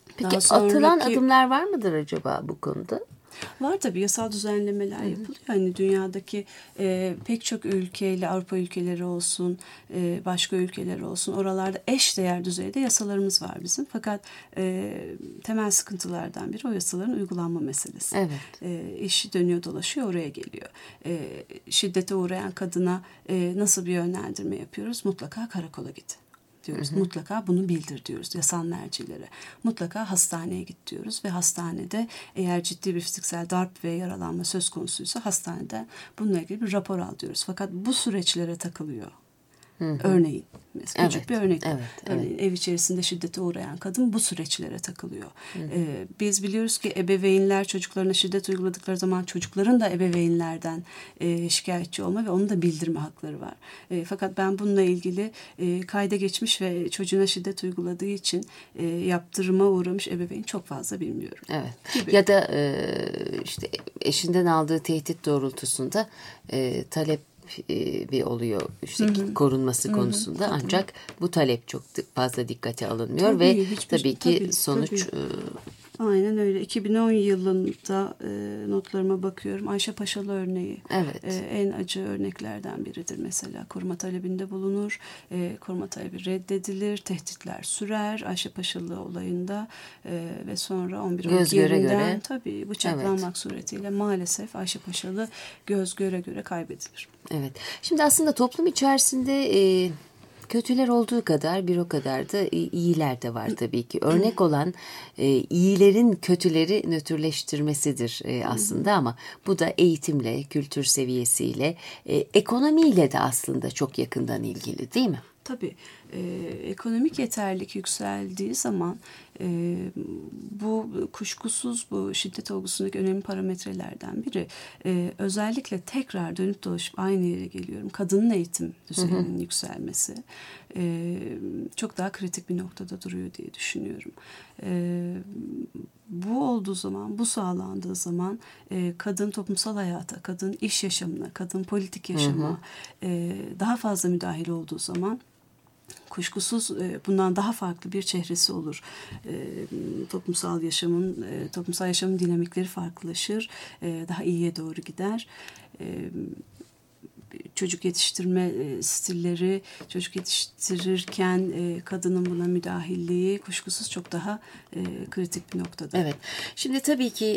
Peki atılan adımlar var mıdır acaba bu konuda? Var tabii, yasal düzenlemeler yapılıyor. Hani dünyadaki pek çok ülkeyle, Avrupa ülkeleri olsun, başka ülkeler olsun, oralarda eşdeğer düzeyde yasalarımız var bizim. Fakat temel sıkıntılardan biri o yasaların uygulanma meselesi. Evet. İş dönüyor dolaşıyor oraya geliyor. Şiddete uğrayan kadına nasıl bir yönlendirme yapıyoruz? Mutlaka karakola git diyoruz. Mutlaka bunu bildir diyoruz yasal mercilere. Mutlaka hastaneye git diyoruz ve hastanede eğer ciddi bir fiziksel darp ve yaralanma söz konusuysa hastanede bununla ilgili bir rapor al diyoruz. Fakat bu süreçlere takılıyor. Örneğin, mesela küçük bir örnek. Örneğin ev içerisinde şiddete uğrayan kadın bu süreçlere takılıyor. Biz biliyoruz ki ebeveynler çocuklarına şiddet uyguladıkları zaman çocukların da ebeveynlerden şikayetçi olma ve onu da bildirme hakları var. Fakat ben bununla ilgili kayda geçmiş ve çocuğuna şiddet uyguladığı için yaptırıma uğramış ebeveyn çok fazla bilmiyorum. Evet. Gibi. Ya da işte eşinden aldığı tehdit doğrultusunda talep bir oluyor işte korunması konusunda, ancak bu talep çok fazla dikkate alınmıyor ve tabii ki sonuç Aynen öyle. 2010 yılında notlarıma bakıyorum. Ayşe Paşalı örneği en acı örneklerden biridir mesela. Koruma talebinde bulunur. Koruma talebi reddedilir. Tehditler sürer. Ayşe Paşalı olayında ve sonra 11 Aralık yerinden tabii bıçaklanmak suretiyle maalesef Ayşe Paşalı göz göre göre kaybedilir. Evet. Şimdi aslında toplum içerisinde kötüler olduğu kadar bir o kadar da iyiler de var tabii ki. Örnek olan iyilerin kötüleri nötrleştirmesidir aslında, ama bu da eğitimle, kültür seviyesiyle, ekonomiyle de aslında çok yakından ilgili, değil mi? Tabii. Ekonomik yeterlilik yükseldiği zaman bu kuşkusuz bu şiddet olgusundaki önemli parametrelerden biri. Özellikle tekrar dönüp dolaşıp aynı yere geliyorum. Kadının eğitim düzeyinin yükselmesi çok daha kritik bir noktada duruyor diye düşünüyorum. Bu olduğu zaman, bu sağlandığı zaman kadın toplumsal hayata, kadın iş yaşamına, kadın politik yaşama daha fazla müdahil olduğu zaman kuşkusuz bundan daha farklı bir çehresi olur. Toplumsal yaşamın dinamikleri farklılaşır. Daha iyiye doğru gider. Çocuk yetiştirme stilleri, çocuk yetiştirirken kadının buna müdahilliği kuşkusuz çok daha kritik bir noktada. Evet. Şimdi tabii ki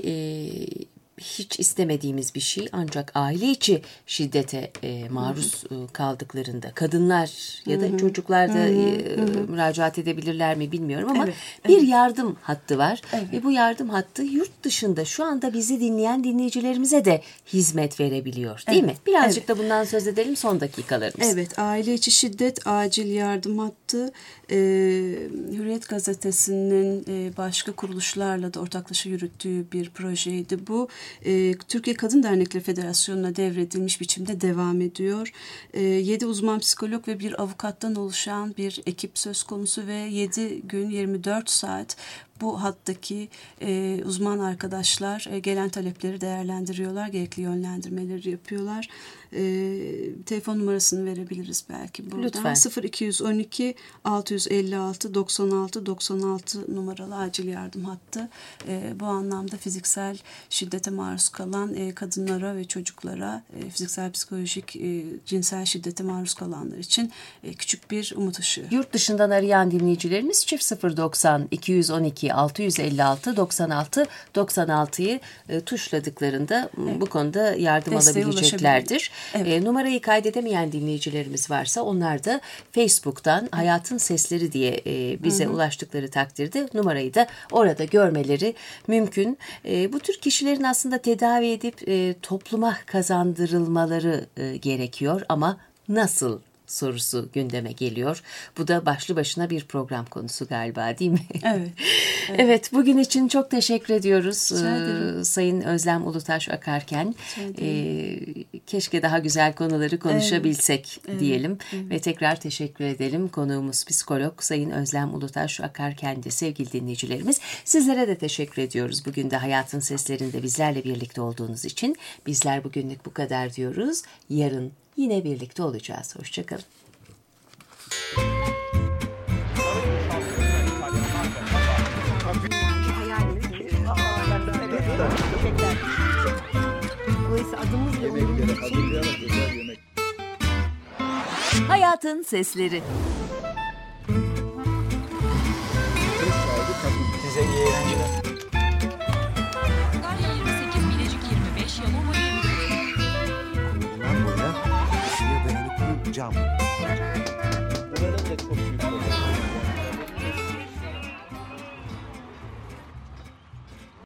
hiç istemediğimiz bir şey, ancak aile içi şiddete maruz kaldıklarında kadınlar ya da çocuklar da müracaat edebilirler mi bilmiyorum, ama bir yardım hattı var ve bu yardım hattı yurt dışında şu anda bizi dinleyen dinleyicilerimize de hizmet verebiliyor, değil mi? Birazcık da bundan söz edelim son dakikalarımız. Evet, aile içi şiddet acil yardım hattı Hürriyet Gazetesi'nin başka kuruluşlarla da ortaklaşa yürüttüğü bir projeydi bu. Türkiye Kadın Dernekleri Federasyonu'na devredilmiş biçimde devam ediyor. 7 uzman psikolog ve bir avukattan oluşan bir ekip söz konusu ve 7 gün 24 saat bu hattaki uzman arkadaşlar gelen talepleri değerlendiriyorlar, gerekli yönlendirmeleri yapıyorlar. Telefon numarasını verebiliriz belki buradan. Lütfen. 0212 656 96 96 numaralı acil yardım hattı. Bu anlamda fiziksel şiddete maruz kalan kadınlara ve çocuklara, fiziksel, psikolojik, cinsel şiddete maruz kalanlar için küçük bir umut ışığı. Yurt dışından arayan dinleyicilerimiz çift 090 212 656 96 96'yı tuşladıklarında bu konuda yardım desteğe alabileceklerdir. Numarayı kaydedemeyen dinleyicilerimiz varsa onlar da Facebook'tan Hayatın Sesleri diye bize ulaştıkları takdirde numarayı da orada görmeleri mümkün. Bu tür kişilerin aslında tedavi edip topluma kazandırılmaları gerekiyor, ama nasıl sorusu gündeme geliyor. Bu da başlı başına bir program konusu galiba, değil mi? Evet. Evet, bugün için çok teşekkür ediyoruz Sayın Özlem Ulutaş Akarken. Keşke daha güzel konuları konuşabilsek diyelim ve tekrar teşekkür edelim. Konuğumuz psikolog Sayın Özlem Ulutaş Akarken'di sevgili dinleyicilerimiz. Sizlere de teşekkür ediyoruz. Bugün de Hayatın Seslerinde bizlerle birlikte olduğunuz için. Bizler bugünlük bu kadar diyoruz. Yarın yine birlikte olacağız. Hoşçakalın. Tabii. Hayatın Sesleri.